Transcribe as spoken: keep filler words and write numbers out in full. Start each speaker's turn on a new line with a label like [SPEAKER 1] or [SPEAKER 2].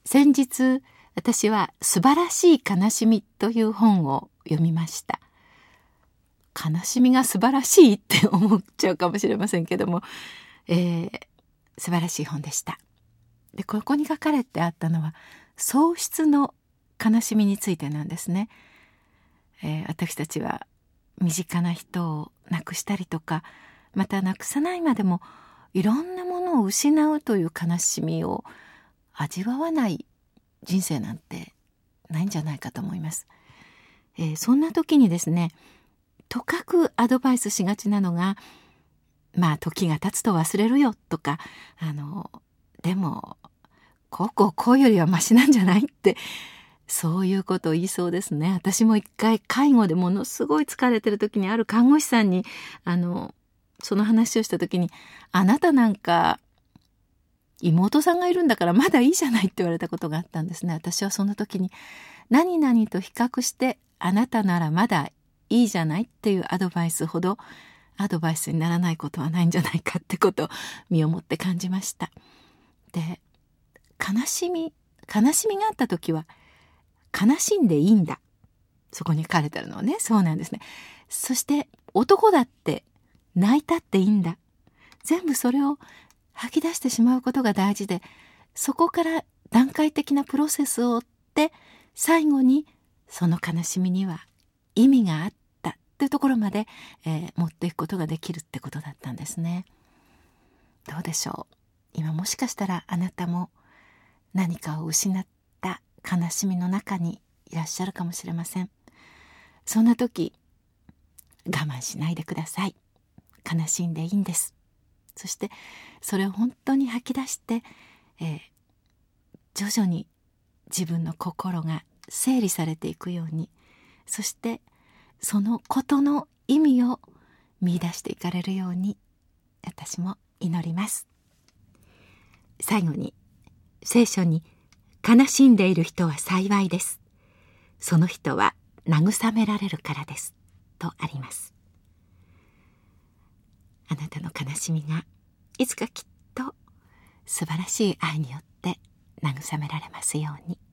[SPEAKER 1] 先日私は素晴らしい悲しみという本を読みました。悲しみが素晴らしいって思っちゃうかもしれませんけども、えー、素晴らしい本でした。で、ここに書かれてあったのは喪失の悲しみについてなんですね。えー、私たちは身近な人を亡くしたりとか、また亡くさないまでもいろんなものを失うという悲しみを味わわない人生なんてないんじゃないかと思います。えー、そんな時にですね、とかくアドバイスしがちなのが、まあ時が経つと忘れるよとか、あのでもこうこうこうよりはマシなんじゃないって、そういうことを言いそうですね。私も一回介護でものすごい疲れてる時にある看護師さんにあのその話をした時に、あなたなんか妹さんがいるんだからまだいいじゃないって言われたことがあったんですね。私はその時に何々と比較してあなたならまだいいじゃないっていうアドバイスほどアドバイスにならないことはないんじゃないかってことを身をもって感じました。で、悲しみ悲しみがあった時は悲しんでいいんだ、そこに書かれてあるのはね、そうなんですね。そして男だって泣いたっていいんだ、全部それを吐き出してしまうことが大事で、そこから段階的なプロセスを追って最後にその悲しみには意味があったっていうところまで、えー、持っていくことができるってことだったんですね。どうでしょう。今もしかしたらあなたも何かを失った悲しみの中にいらっしゃるかもしれません。そんな時我慢しないでください。悲しんでいいんです。そしてそれを本当に吐き出して、えー、徐々に自分の心が整理されていくように、そしてそのことの意味を見出していかれるように私も祈ります。最後に、聖書に悲しんでいる人は幸いです、その人は慰められるからですとあります。あなたの悲しみがいつかきっと素晴らしい愛によって慰められますように。